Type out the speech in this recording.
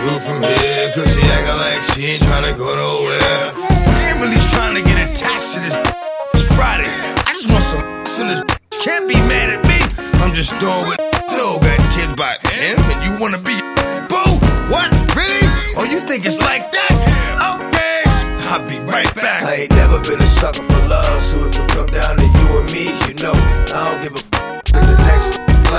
through from here, cause she acting like she ain't tryna go nowhere. I ain't really trying to get attached to this. It's Friday, I just want some in this. Can't be mad at me. I'm just doing what do. Got kids by him, and you wanna be boo? What? Really? Oh, you think it's like that? Okay, I'll be right back. I ain't never been a sucker for love, so if it come down to you and me, you know I don't give a